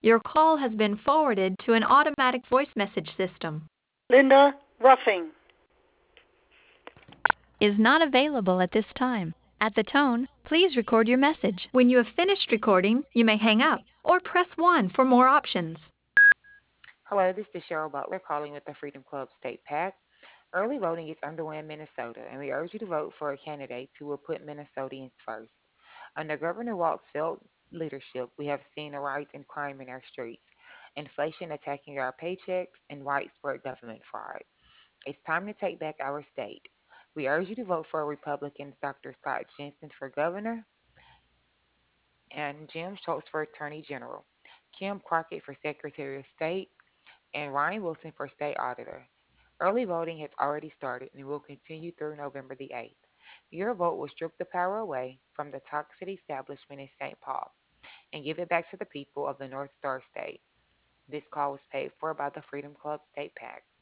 Your call has been forwarded to an automatic voice message system. Linda Ruffing. Is not available at this time. At the tone, please record your message. When you have finished recording, you may hang up or press 1 for more options. Hello, this is Cheryl Butler calling with the Freedom Club State PAC. Early voting is underway in Minnesota, and we urge you to vote for candidates who will put Minnesotans first. Under Governor Walt's failed leadership, we have seen a rise in crime in our streets, inflation attacking our paychecks, and widespread government fraud. It's time to take back our state. We urge you to vote for Republicans Dr. Scott Jensen for governor and Jim Schultz for attorney general, Kim Crockett for secretary of state, and Ryan Wilson for state auditor. Early voting has already started and will continue through November the 8th. Your vote will strip the power away from the toxic establishment in St. Paul and give it back to the people of the North Star State. This call was paid for by the Freedom Club State PAC.